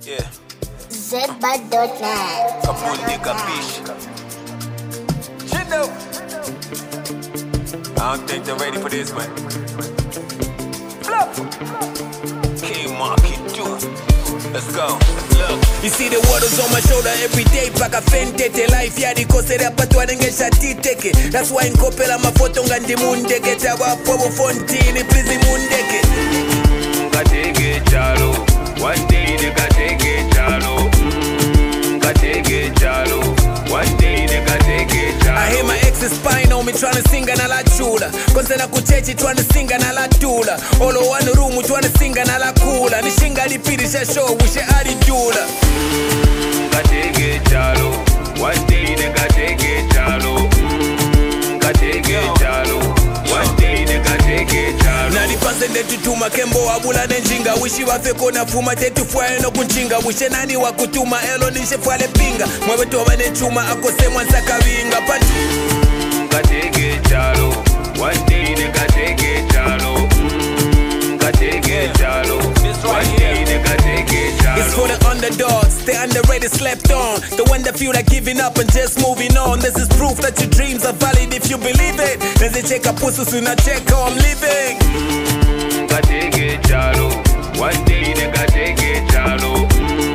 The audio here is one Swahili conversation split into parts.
Yeah. Zedbud.net. Kapundi capisci. Chindo. I don't think they're ready for this, man. Flop. King Market, do it. Let's go. Look. You see the waters on my shoulder every day. Paka fentete life yadi kose rapatwa nengesha titeke. That's why nkopela mafoto ngandi mundeke. Tawa pobo fontini please mundeke. Katege chalo. One day they katege chalo. Katege chalo. One day they katege chalo. I hear my ex's spine on me tryna sing na la chula. Konse na kuchechi tryna sing na la tula. Olo one room tryna sing na la kula. Nishinga lipirisha show wishe adi dula. Katege chalo. One day they katege chalo. Katege chalo. One day they katege chalo. Nalipanze ndetutuma kembo wabula nenjinga. Wishi wafeko na fuma tetu fwae no kunchinga. Wishe nani wakutuma elo nishe fwale pinga. Mwewe towa nechuma akose mwansa kawinga pati. Katege chalo. One day they katege chalo. Katege chalo. One day they katege chalo. It's for the underdogs, the underrated slept on. The one that feel like giving up and just moving on. This is proof that your dreams are valid if you believe it. There's a check up pussy soon I check how I'm living. Katege chalo. One day they katege chalo.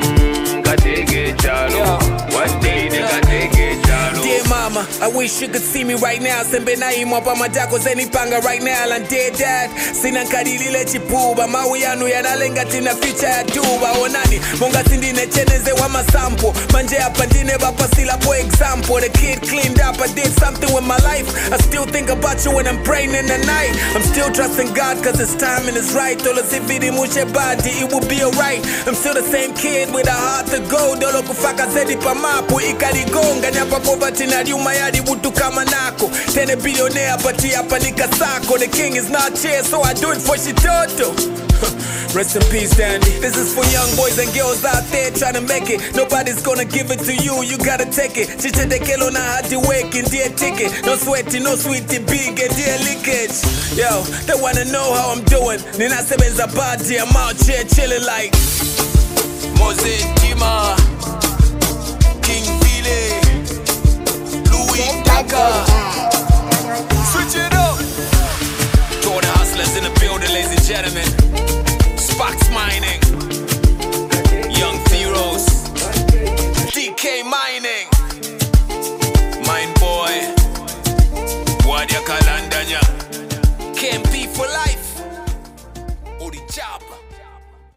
Katege chalo. One day they katege chalo. Dear mama, I wish you could see me right now. Sembe na imwapa majako zenipanga right now. And dear dad, sina nkadilile chipuba. Mawi yanu yanalenga tina ficha ya tuba. Onani, monga sindine cheneze wa masampo. Manje hapa ndine bapa sila for example. The kid cleaned up, I did something with my life. I still think about you when I'm praying in the night. I'm still trusting God cause his timing is right. Tolo sividi mushe badi, it will be alright. I'm still the same kid with a heart to go. Dolo kufaka zedi pamapu, ikarigonga. Nyapa poverty na liuma yadi butu kama nako. Tene billionaire pati hapa nikasako. The king is not here so I do it for shitoto. Rest in peace, Dandy. This is for young boys and girls out there trying to make it. Nobody's gonna give it to you, you gotta take it. Chiche de kelo na hati waking, dear ticket. No sweaty, no sweetie, big and dear leakage. Yo, they wanna know how I'm doing. Nina sebenza body, I'm out here chilling like Mose Jima, King Billy, Louis Kaka. Switch it up. To all the hustlers in the building, ladies and gentlemen.